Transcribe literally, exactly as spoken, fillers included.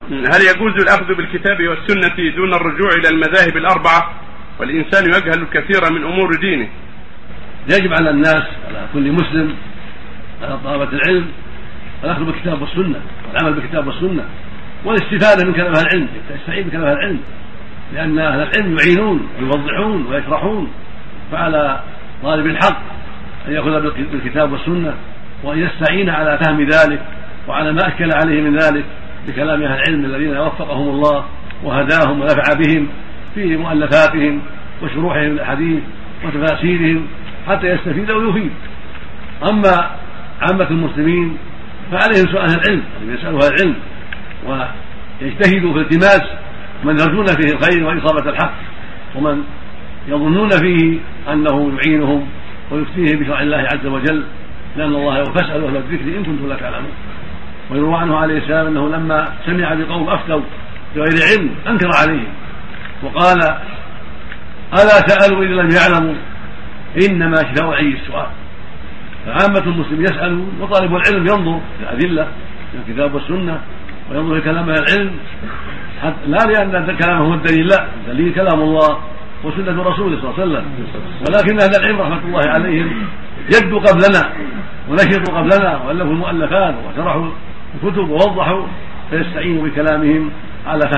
هل يجوز الأخذ بالكتاب والسنة دون الرجوع إلى المذاهب الأربعة والإنسان يجهل الكثير من أمور دينه؟ يجب على الناس، على كل مسلم، على طلبة العلم، الأخذ بالكتاب والسنة والعمل بالكتاب والسنة والاستفادة من كلام أهل العلم، يستعين بكلام أهل العلم، لأن أهل العلم يعينون ويوضحون ويشرحون. فعلى طالب الحق أن يأخذ بالكتاب والسنة وأن يستعين على فهم ذلك وعلى ما أشكل عليه من ذلك بكلام أهل العلم الذين وفقهم الله وهداهم ونفع بهم في مؤلفاتهم وشروحهم للحديث وتفاسيرهم حتى يستفيد ويفيد. أما عامة المسلمين فعليهم سؤال أهل العلم، يسألوا أهل العلم ويجتهدوا في التماس من يرجون فيه الخير وإصابة الحق، ومن يظنون فيه أنه يعينهم ويفتيهم بشرع الله عز وجل، لأن الله يقول فاسألوا أهل الذكر إن كنتم لا تعلمون. ويروى عنه عليه السلام أنه لما سمع بقوم أفتوا بغير علم أنكر عليهم وقال ألا سألوا إذا لم يعلموا إنما شفاء العي السؤال. فعامة المسلم يسألون، وطالب العلم ينظر في الأدلة في الكتاب والسنة وينظر في كلام العلم، لا لأن كلامه هو الدليل، لا، الدليل كلام الله وسنة رسوله صلى الله عليه وسلم. ولكن أهل العلم رحمة الله عليهم جدوا قبلنا ونشروا قبلنا وألفوا المؤلفات وشرحوا الكتب ووضحوا، فيستعينوا بكلامهم على فهم